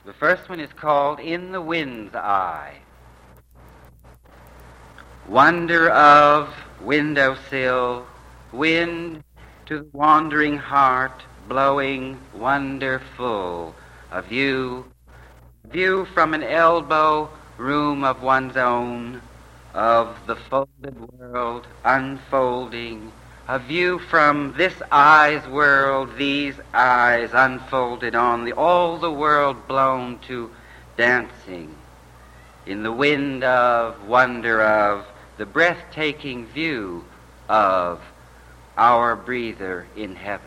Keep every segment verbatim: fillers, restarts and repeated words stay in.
The first one is called In the Wind's Eye. Wonder of windowsill, wind to the wandering heart, blowing wonderful, a view, view from an elbow room of one's own, of the folded world unfolding, a view from this eye's world, these eyes unfolded on the, all the world blown to dancing, in the wind of, wonder of, the breathtaking view of our breather in heaven.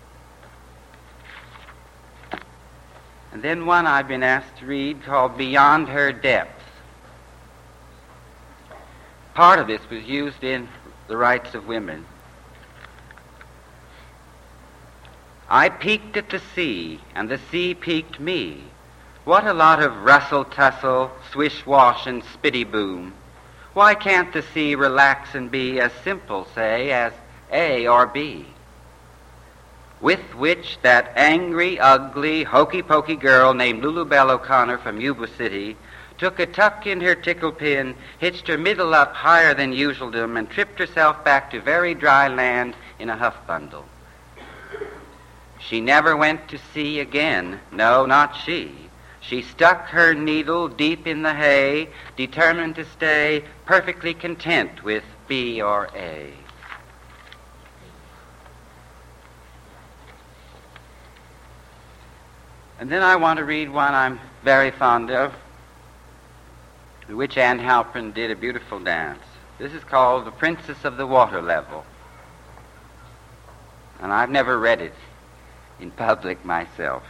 And then one I've been asked to read called Beyond Her Depths. Part of this was used in The Rights of Women. I peeked at the sea, and the sea peeked me. What a lot of rustle-tussle, swish-wash, and spitty-boom. Why can't the sea relax and be as simple, say, as A or B? With which that angry, ugly, hokey-pokey girl named Lulu Bell O'Connor from Yuba City took a tuck in her tickle pin, hitched her middle up higher than usualdom, and tripped herself back to very dry land in a huff bundle. She never went to sea again. No, not she. She stuck her needle deep in the hay, determined to stay perfectly content with B or A. And then I want to read one I'm very fond of, in which Anne Halpern did a beautiful dance. This is called The Princess of the Water Level. And I've never read it in public myself.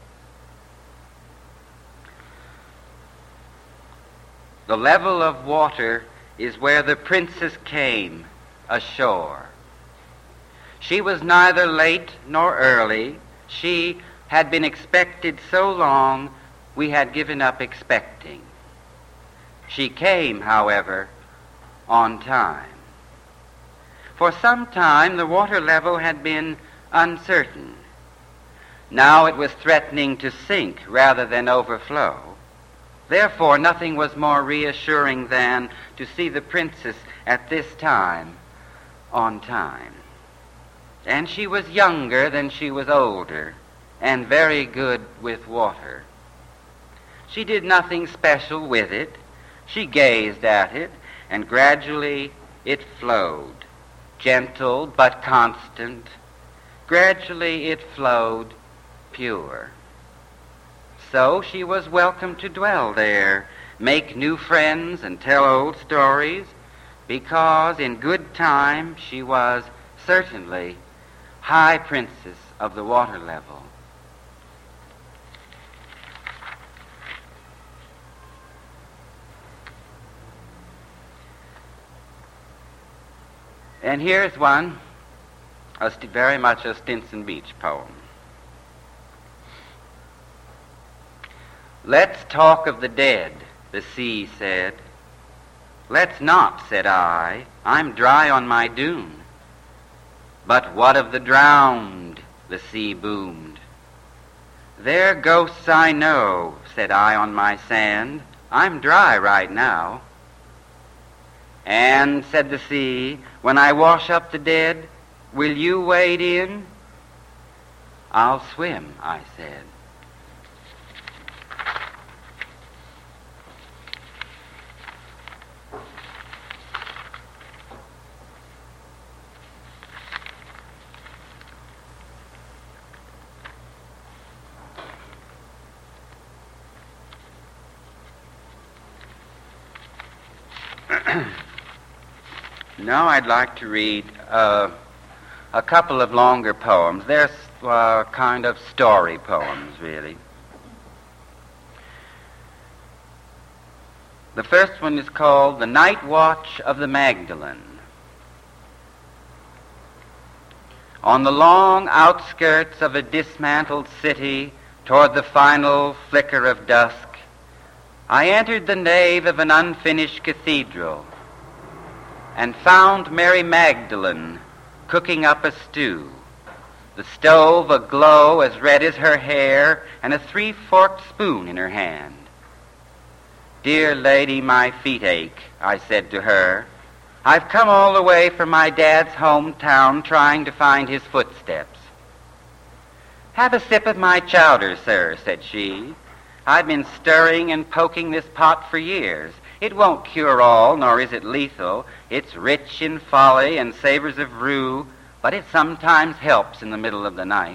The level of water is where the princess came ashore. She was neither late nor early. She had been expected so long we had given up expecting. She came, however, on time. For some time the water level had been uncertain. Now it was threatening to sink rather than overflow. Therefore, nothing was more reassuring than to see the princess at this time on time. And she was younger than she was older, and very good with water. She did nothing special with it. She gazed at it, and gradually it flowed, gentle but constant. Gradually it flowed pure. So she was welcome to dwell there, make new friends, and tell old stories, because in good time she was certainly high princess of the water level. And here's one, a st- very much a Stinson Beach poem. Let's talk of the dead, the sea said. Let's not, said I, I'm dry on my dune. But what of the drowned, the sea boomed. They're ghosts I know, said I on my sand. I'm dry right now. And, said the sea, when I wash up the dead, will you wade in? I'll swim, I said. Now I'd like to read uh, a couple of longer poems. They're uh, kind of story poems, really. The first one is called The Night Watch of the Magdalene. On the long outskirts of a dismantled city, toward the final flicker of dusk, I entered the nave of an unfinished cathedral and found Mary Magdalene cooking up a stew. The the stove aglow as red as her hair, and a three-forked spoon in her hand. "Dear lady, my feet ache," I said to her. "I've come all the way from my dad's hometown trying to find his footsteps." "Have a sip of my chowder, sir," said she. "I've been stirring and poking this pot for years. It won't cure all, nor is it lethal. It's rich in folly and savors of rue, but it sometimes helps in the middle of the night."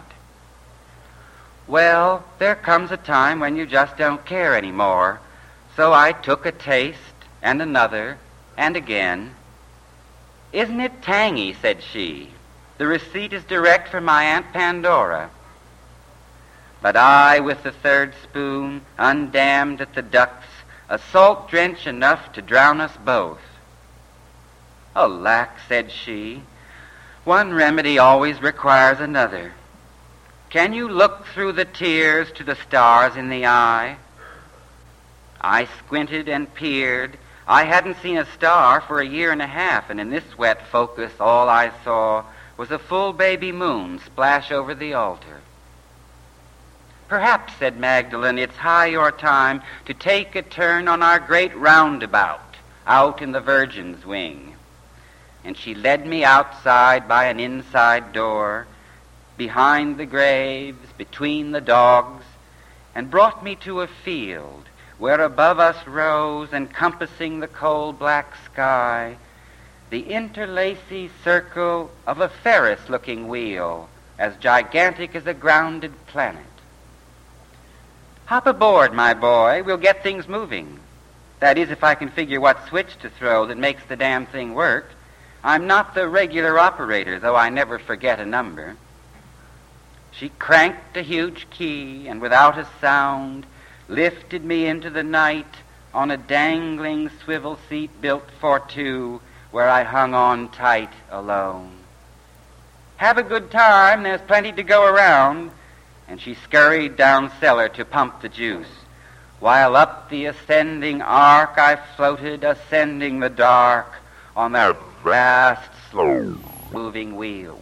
Well, there comes a time when you just don't care anymore. So I took a taste, and another, and again. "Isn't it tangy?" said she. "The receipt is direct from my Aunt Pandora." But I, with the third spoon, undammed at the ducts, a salt drench enough to drown us both. "Alack," said she, "one remedy always requires another. Can you look through the tears to the stars in the eye?" I squinted and peered. I hadn't seen a star for a year and a half, and in this wet focus all I saw was a full baby moon splash over the altar. "Perhaps," said Magdalene, "it's high your time to take a turn on our great roundabout out in the Virgin's Wing." And she led me outside by an inside door, behind the graves, between the dogs, and brought me to a field where above us rose, encompassing the cold black sky, the interlacy circle of a Ferris-looking wheel, as gigantic as a grounded planet. "Hop aboard, my boy. We'll get things moving. That is, if I can figure what switch to throw that makes the damn thing work. I'm not the regular operator, though I never forget a number." She cranked a huge key, and without a sound lifted me into the night on a dangling swivel seat built for two, where I hung on tight alone. "Have a good time. There's plenty to go around." And she scurried down cellar to pump the juice, while up the ascending arc I floated, ascending the dark on that vast, slow-moving wheel.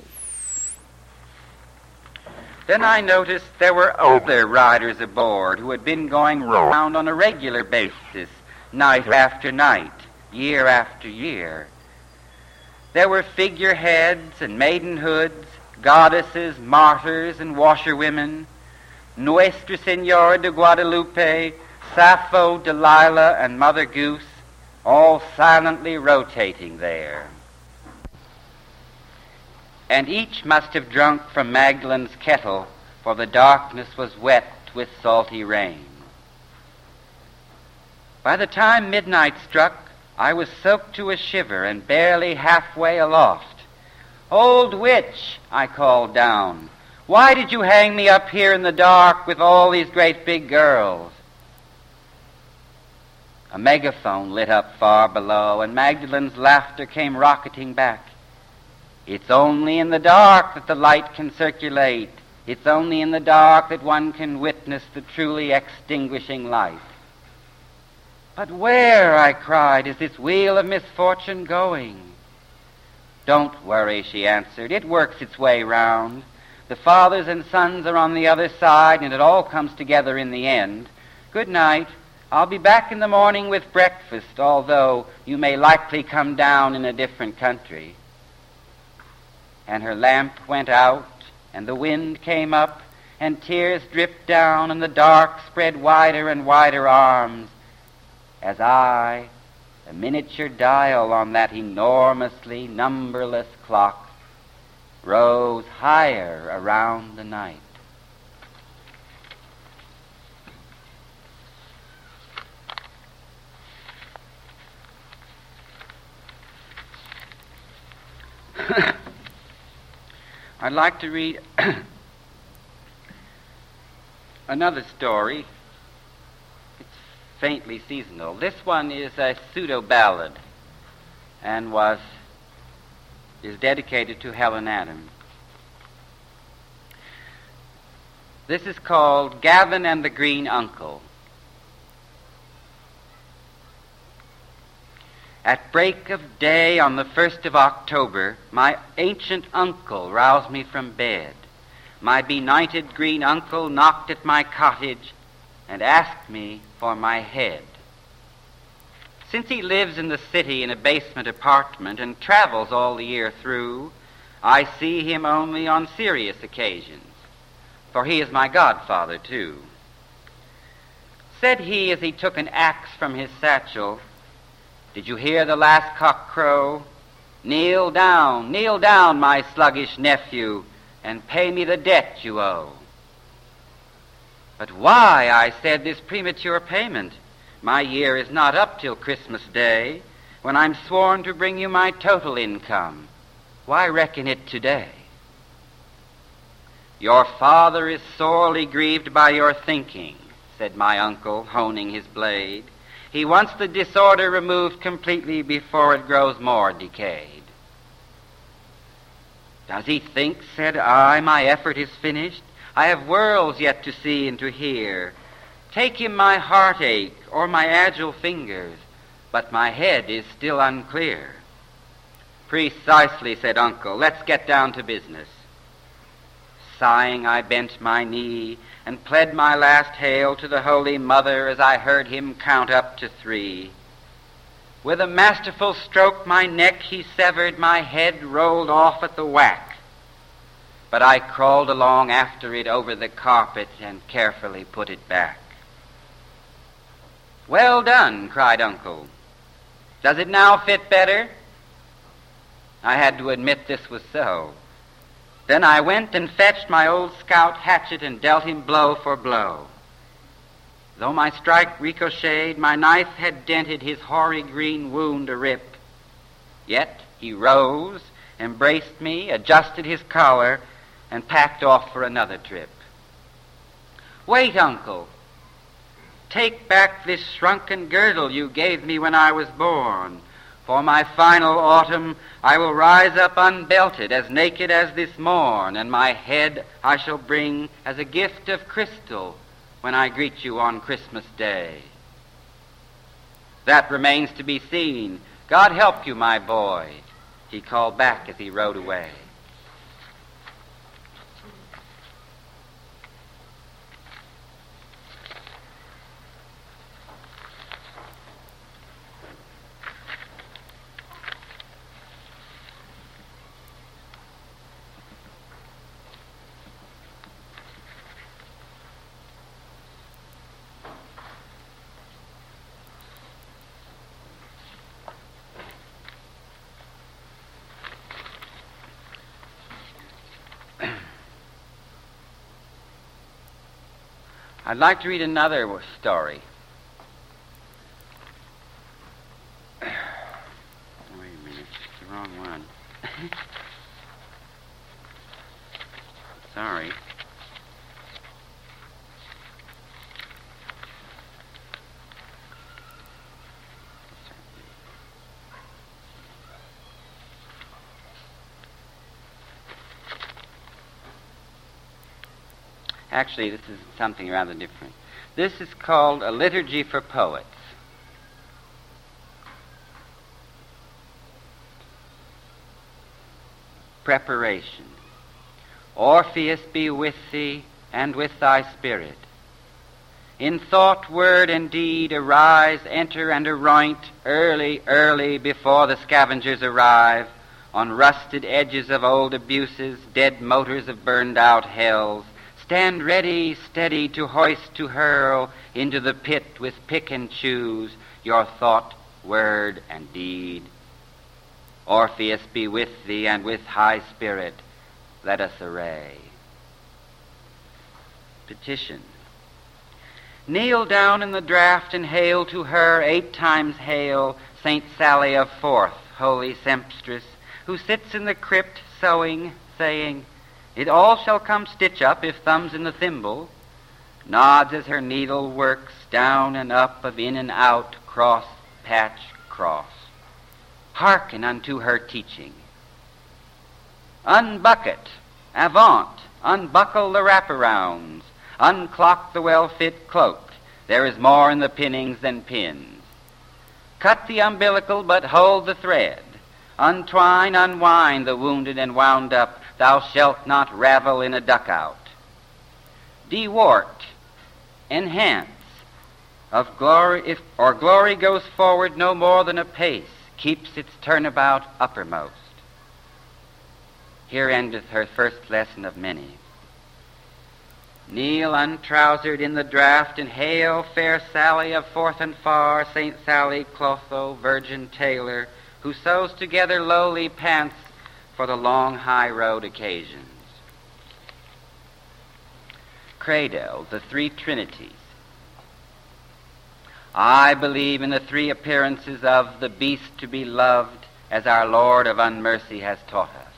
Then I noticed there were other riders aboard who had been going round on a regular basis, night after night, year after year. There were figureheads and maidenhoods, goddesses, martyrs, and washerwomen, Nuestra Senora de Guadalupe, Sappho, Delilah, and Mother Goose, all silently rotating there. And each must have drunk from Magdalene's kettle, for the darkness was wet with salty rain. By the time midnight struck, I was soaked to a shiver and barely halfway aloft. "Old witch," I called down, "why did you hang me up here in the dark with all these great big girls?" A megaphone lit up far below, and Magdalene's laughter came rocketing back. "It's only in the dark that the light can circulate. It's only in the dark that one can witness the truly extinguishing light." "But where," I cried, "is this wheel of misfortune going?" "Don't worry," she answered. "It works its way round. The fathers and sons are on the other side, and it all comes together in the end. Good night. I'll be back in the morning with breakfast, although you may likely come down in a different country." And her lamp went out, and the wind came up, and tears dripped down, and the dark spread wider and wider arms, as I, the miniature dial on that enormously numberless clock, rose higher around the night. I'd like to read another story. It's faintly seasonal. This one is a pseudo-ballad and was is dedicated to Helen Adam. This is called Gavin and the Green Uncle. At break of day on the first of October, my ancient uncle roused me from bed. my benighted green uncle knocked at my cottage and asked me for my head. Since he lives in the city in a basement apartment and travels all the year through, I see him only on serious occasions, for he is my godfather, too. Said he as he took an axe from his satchel, "Did you hear the last cock crow? Kneel down, kneel down, my sluggish nephew, and pay me the debt you owe." "But why," I said, "this premature payment? My year is not up till Christmas Day, when I'm sworn to bring you my total income. Why reckon it today?" "Your father is sorely grieved by your thinking," said my uncle, honing his blade. "He wants the disorder removed completely before it grows more decayed." "Does he think," said I, "my effort is finished? I have worlds yet to see and to hear. Take him my heartache or my agile fingers, but my head is still unclear." "Precisely," said Uncle. "Let's get down to business." Sighing, I bent my knee and pled my last hail to the Holy Mother as I heard him count up to three. With a masterful stroke my neck he severed, my head rolled off at the whack. But I crawled along after it over the carpet and carefully put it back. "Well done," cried Uncle. "Does it now fit better?" I had to admit this was so. Then I went and fetched my old scout hatchet and dealt him blow for blow. Though my strike ricocheted, my knife had dented his hoary green wound a rip. Yet he rose, embraced me, adjusted his collar, and packed off for another trip. "Wait, Uncle. Take back this shrunken girdle you gave me when I was born. For my final autumn I will rise up unbelted, as naked as this morn, and my head I shall bring as a gift of crystal when I greet you on Christmas Day." "That remains to be seen. God help you, my boy," he called back as he rode away. I'd like to read another story. Wait a minute, it's the wrong one. Sorry. Actually, this is something rather different. This is called A Liturgy for Poets. Preparation. Orpheus be with thee, and with thy spirit. In thought, word, and deed arise, enter, and aroint early, early, before the scavengers arrive, on rusted edges of old abuses, dead motors of burned-out hells. Stand ready, steady, to hoist, to hurl into the pit with pick and choose your thought, word, and deed. Orpheus be with thee, and with high spirit let us array. Petition. Kneel down in the draught and hail to her, eight times hail, Saint Sally of Forth, holy sempstress, who sits in the crypt sewing, saying, "It all shall come stitch up if thumb's in the thimble," nods as her needle works down and up of in and out, cross, patch, cross. Hearken unto her teaching. Unbucket, avant, unbuckle the wraparounds, unclock the well-fit cloak, there is more in the pinnings than pins. Cut the umbilical, but hold the thread. Untwine, unwind the wounded and wound up, thou shalt not ravel in a duck-out. Dewart, enhance, of glory, if, or glory goes forward no more than a pace, keeps its turnabout uppermost. Here endeth her first lesson of many. Kneel untrousered in the draught, and hail fair Sally of forth and far, Saint Sally Clotho, virgin tailor, who sews together lowly pants for the long high road occasions. Credo, the three trinities. I believe in the three appearances of the beast to be loved, as our Lord of unmercy has taught us.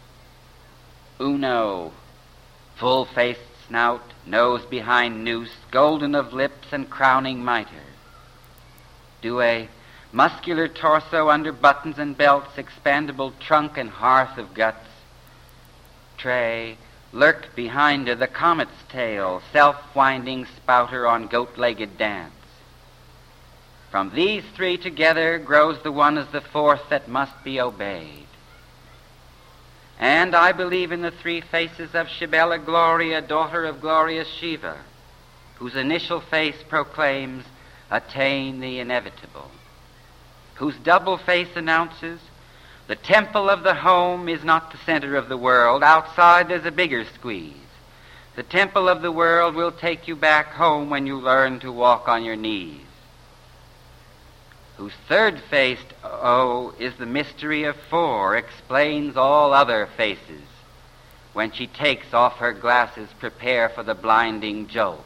Uno, full-faced snout, nose behind noose, golden of lips and crowning mitre. Due, muscular torso under buttons and belts, expandable trunk and hearth of guts. Tre, lurk behind her the comet's tail, self-winding spouter on goat-legged dance. From these three together grows the one as the fourth that must be obeyed. And I believe in the three faces of Shibella Gloria, daughter of glorious Shiva, whose initial face proclaims, attain the inevitable, whose double face announces, the temple of the home is not the center of the world. Outside there's a bigger squeeze. The temple of the world will take you back home when you learn to walk on your knees. Whose third-faced O is the mystery of four, explains all other faces. When she takes off her glasses, prepare for the blinding jolt.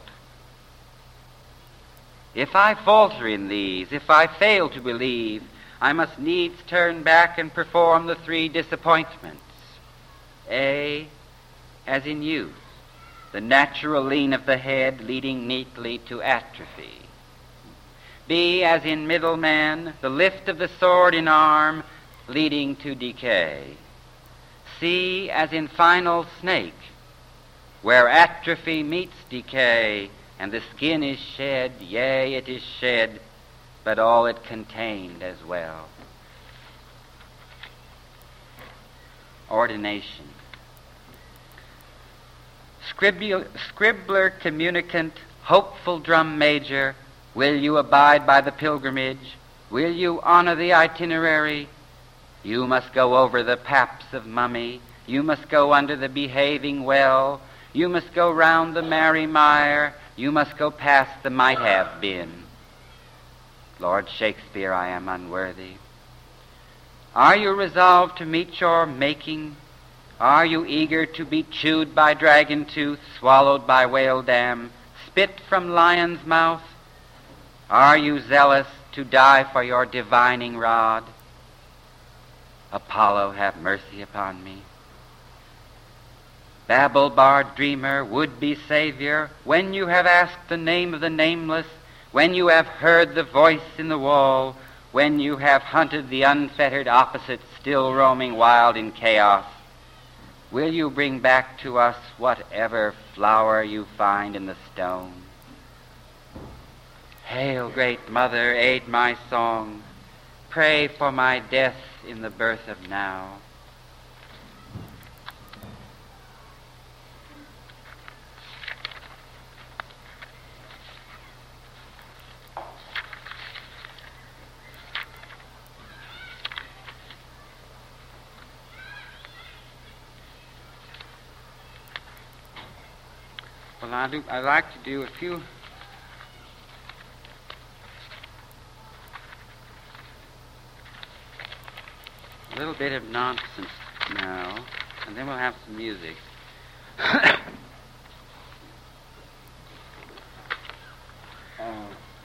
If I falter in these, if I fail to believe, I must needs turn back and perform the three disappointments. A, as in youth, the natural lean of the head leading neatly to atrophy. B, as in middle man, the lift of the sword in arm leading to decay. C, as in final snake, where atrophy meets decay, and the skin is shed, yea, it is shed, but all it contained as well. Ordination. Scribbler, scribbler communicant, hopeful drum major, will you abide by the pilgrimage? Will you honor the itinerary? You must go over the paps of mummy. You must go under the behaving well. You must go round the merry mire. You must go past the might have been. Lord Shakespeare, I am unworthy. Are you resolved to meet your making? Are you eager to be chewed by dragon tooth, swallowed by whale dam, spit from lion's mouth? Are you zealous to die for your divining rod? Apollo, have mercy upon me. Babble bard dreamer, would-be savior, when you have asked the name of the nameless, when you have heard the voice in the wall, when you have hunted the unfettered opposites still roaming wild in chaos, will you bring back to us whatever flower you find in the stone? Hail, great mother, aid my song. Pray for my death in the birth of now. Well, I do. I like to do a few. A little bit of nonsense now, and then we'll have some music. uh,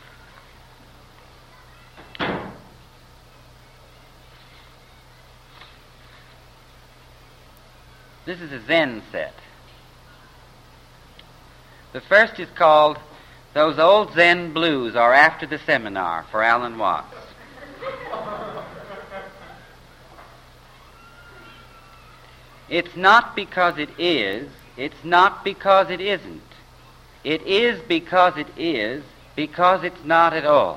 this is a Zen set. The first is called Those Old Zen Blues Are After the Seminar for Alan Watts. It's not because it is, it's not because it isn't. It is because it is, because it's not at all.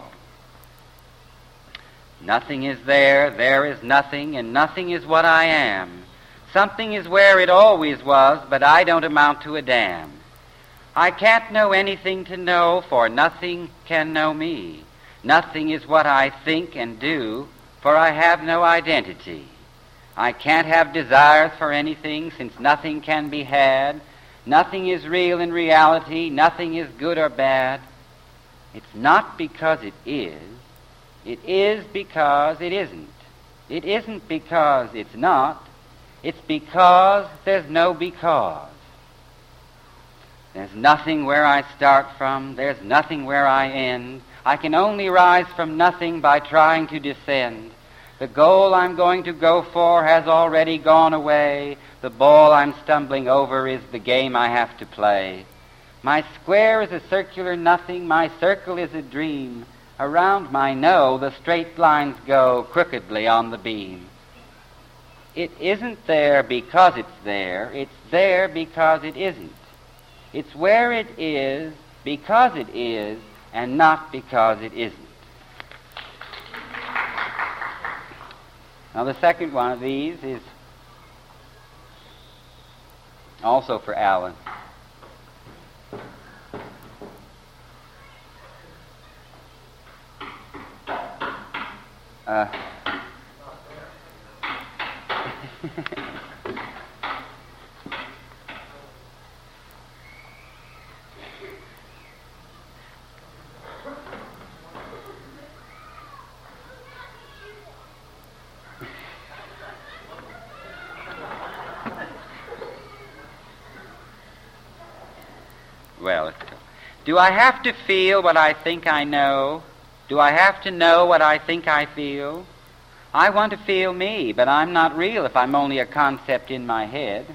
Nothing is there, there is nothing, and nothing is what I am. Something is where it always was, but I don't amount to a damn. I can't know anything to know, for nothing can know me. Nothing is what I think and do, for I have no identity. I can't have desires for anything, since nothing can be had. Nothing is real in reality. Nothing is good or bad. It's not because it is. It is because it isn't. It isn't because it's not. It's because there's no because. There's nothing where I start from. There's nothing where I end. I can only rise from nothing by trying to descend. The goal I'm going to go for has already gone away. The ball I'm stumbling over is the game I have to play. My square is a circular nothing. My circle is a dream. Around my no, the straight lines go crookedly on the beam. It isn't there because it's there. It's there because it isn't. It's where it is because it is and not because it isn't. Now the second one of these is also for Alan. Uh, well, let's go. Do I have to feel what I think I know? Do I have to know what I think I feel? I want to feel me, but I'm not real if I'm only a concept in my head.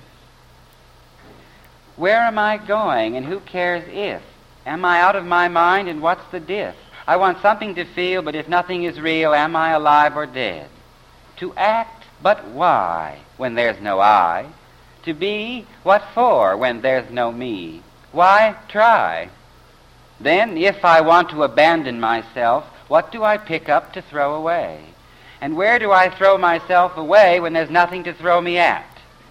Where am I going, and who cares if? Am I out of my mind, and what's the diff? I want something to feel, but if nothing is real, am I alive or dead? To act, but why, when there's no I? To be, what for, when there's no me? Why try? Then, if I want to abandon myself, what do I pick up to throw away? And where do I throw myself away when there's nothing to throw me at?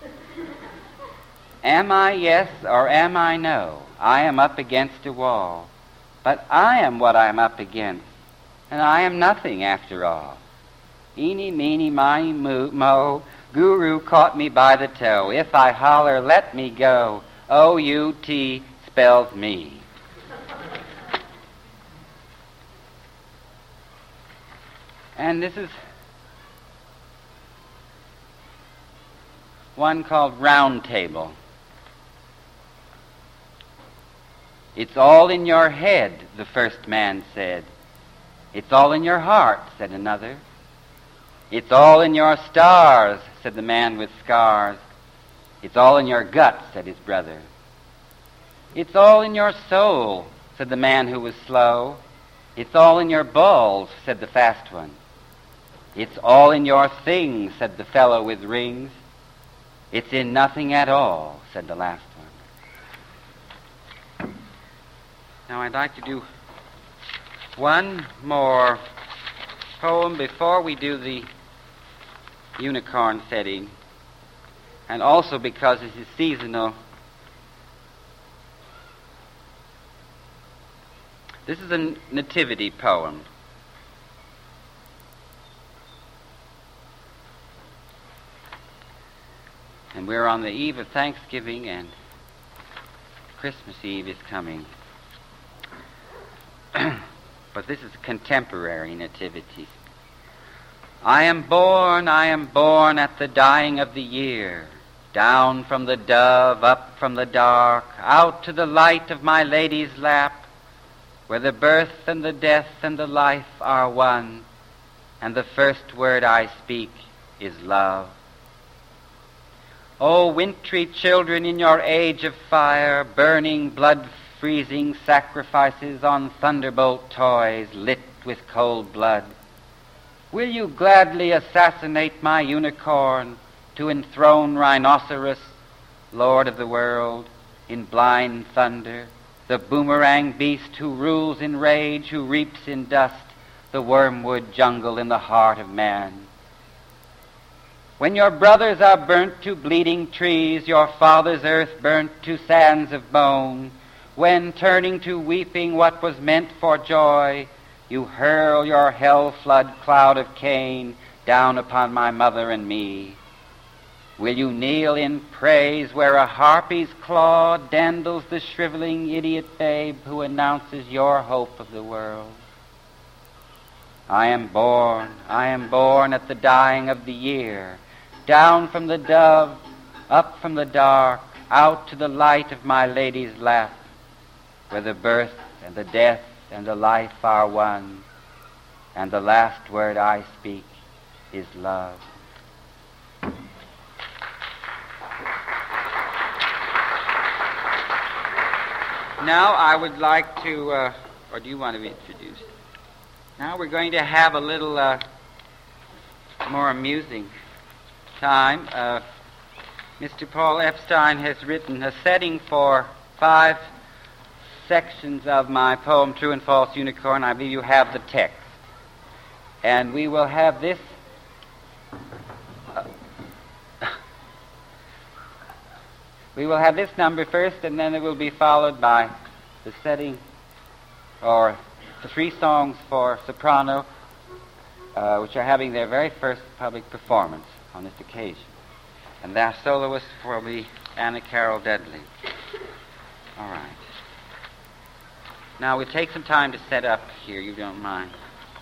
Am I yes or am I no? I am up against a wall. But I am what I'm up against, and I am nothing after all. Eeny, meeny, miny, moo, mo, Guru caught me by the toe. If I holler, let me go. O U T spells me. And this is one called Round Table. It's all in your head, the first man said. It's all in your heart, said another. It's all in your stars, said the man with scars. It's all in your gut, said his brother. It's all in your soul, said the man who was slow. It's all in your balls, said the fast one. It's all in your things, said the fellow with rings. It's in nothing at all, said the last one. Now I'd like to do one more poem before we do the unicorn setting, and also because this is seasonal. This is a nativity poem. And we're on the eve of Thanksgiving, and Christmas Eve is coming. But this is a contemporary nativity. I am born, I am born at the dying of the year, down from the dove, up from the dark, out to the light of my lady's lap, where the birth and the death and the life are one, and the first word I speak is love. O wintry children in your age of fire, burning, blood-freezing sacrifices on thunderbolt toys lit with cold blood, will you gladly assassinate my unicorn to enthrone rhinoceros, lord of the world, in blind thunder, the boomerang beast who rules in rage, who reaps in dust, the wormwood jungle in the heart of man? When your brothers are burnt to bleeding trees, your father's earth burnt to sands of bone, when turning to weeping what was meant for joy, you hurl your hell flood cloud of Cain down upon my mother and me, will you kneel in praise where a harpy's claw dandles the shriveling idiot babe who announces your hope of the world? I am born, I am born at the dying of the year, down from the dove, up from the dark, out to the light of my lady's lap, where the birth and the death and the life are one, and the last word I speak is love. Now I would like to, uh, or do you want to be introduced? Now we're going to have a little uh, more amusing time. Uh, Mister Paul Epstein has written a setting for five sections of my poem, True and False Unicorn. I believe you have the text. And we will have this uh, we will have this number first, and then it will be followed by the setting, or the three songs for soprano, uh, which are having their very first public performance on this occasion. And their soloist will be Anna Carroll Dudley. All right. Now, we'll take some time to set up here, you don't mind.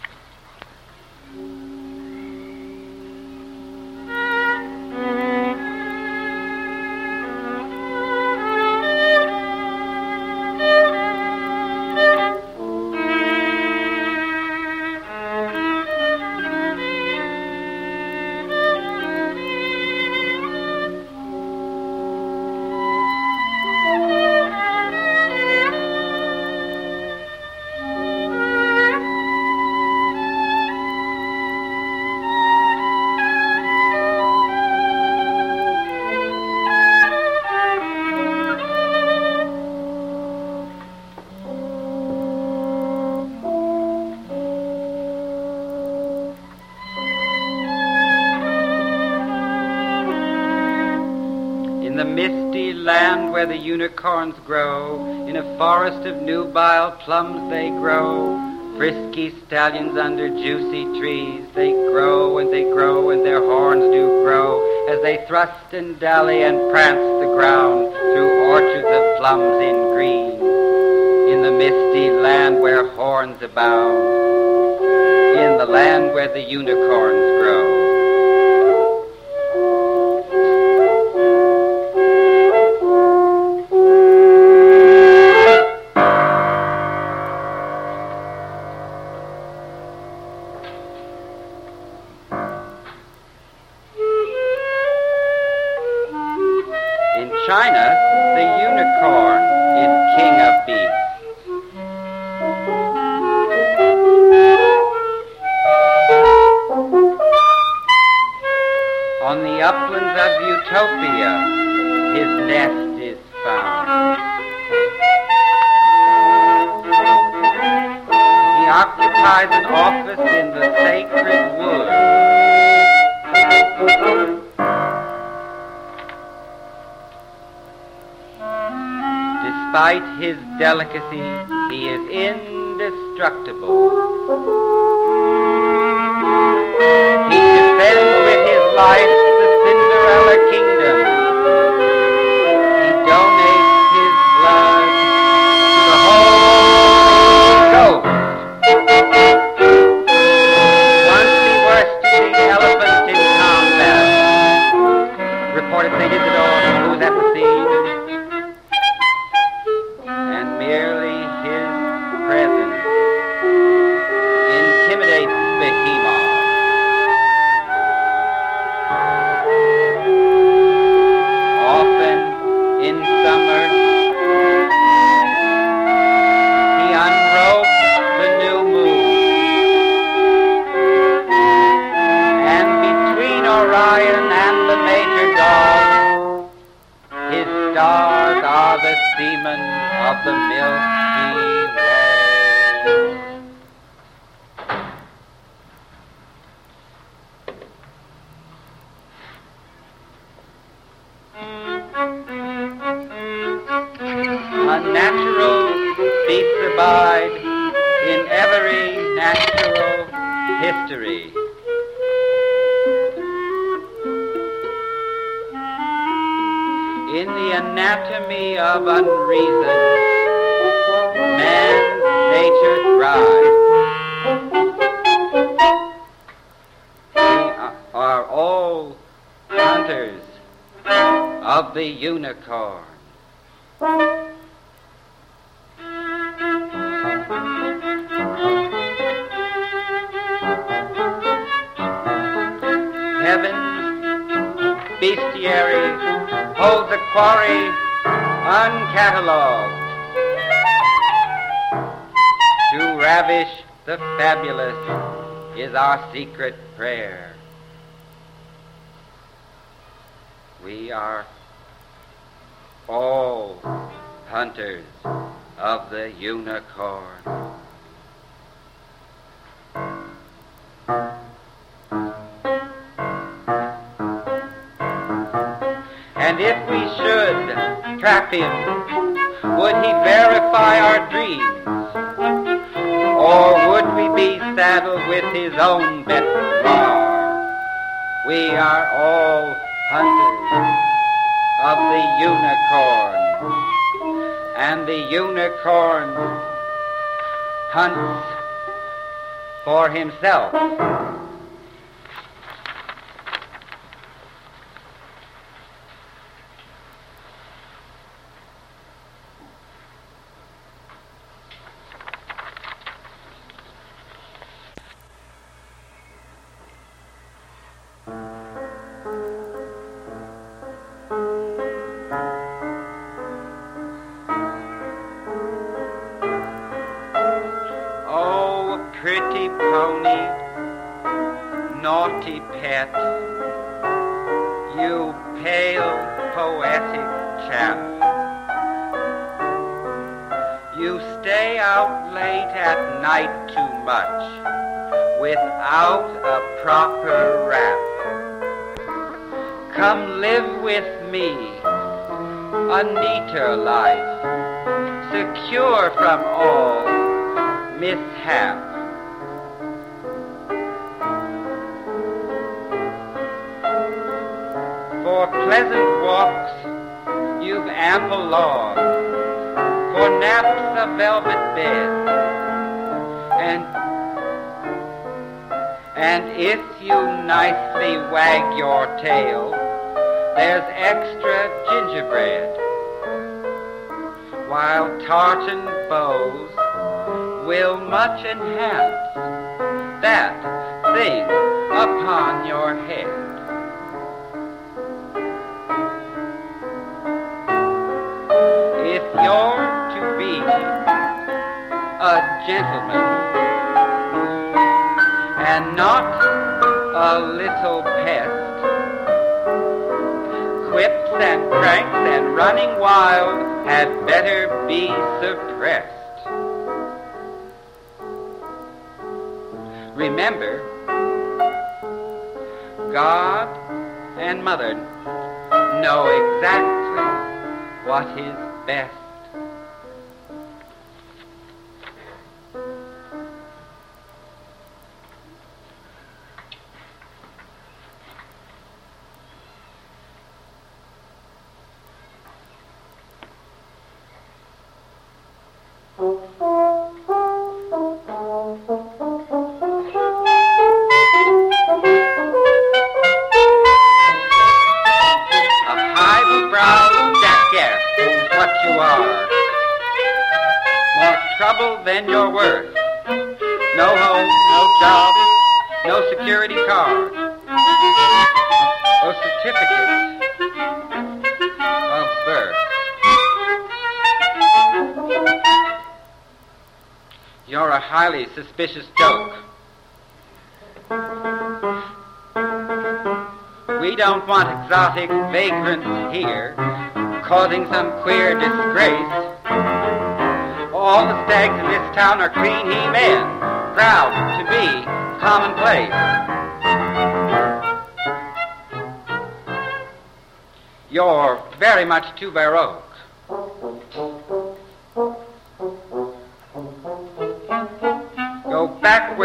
Where the unicorns grow, in a forest of nubile plums they grow, frisky stallions under juicy trees, they grow and they grow and their horns do grow, as they thrust and dally and prance the ground through orchards of plums in green, in the misty land where horns abound, in the land where the unicorns grow. China, the unicorn is king of beasts. On the uplands of Utopia, his nest is found. He occupies an office in the sacred wood. Despite his delicacy, he is indestructible. He defends with his life the Cinderella kingdom. He donates his blood to the Holy Ghost. Once he worsted the elephant in combat. Reported Saint Isidore, who was at the scene, merely his presence intimidates Behemoth. Often in summer, he unrobes the new moon, and between Orion and the major dog, his stars are the seamen of the Milky Way. beasts abide in every natural history. In the anatomy of unreason, man's nature thrives. We are all hunters of the unicorn. Heaven's bestiary holds a quarry uncatalogued. To ravish the fabulous is our secret prayer. We are all hunters of the unicorn. And if we should trap him, would he verify our dreams? Or would we be saddled with his own best bar? We are all hunters of the unicorn, and the unicorn hunts for himself. Pretty pony, naughty pet, you pale poetic chap. You stay out late at night too much without a proper wrap. Come live with me a neater life, secure from all mishap. For pleasant walks you've ample lawn, for naps a velvet bed, and and if you nicely wag your tail, there's extra gingerbread, while tartan bows will much enhance that thing upon your head. If you're to be a gentleman and not a little pest, quips and pranks and running wild had better be suppressed. Remember, God and Mother know exactly what is best. Than your worth. No home, no job, no security card, no certificate of birth. You're a highly suspicious joke. We don't want exotic vagrants here, causing some queer disgrace. All the stags in this town are clean he men, proud to be commonplace. You're very much too baroque.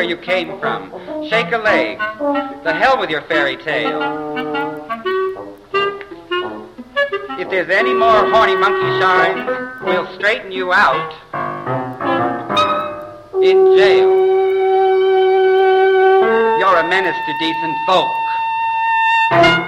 where you came from. Shake a leg. The hell with your fairy tale. If there's any more horny monkey shine, we'll straighten you out in jail. You're a menace to decent folk.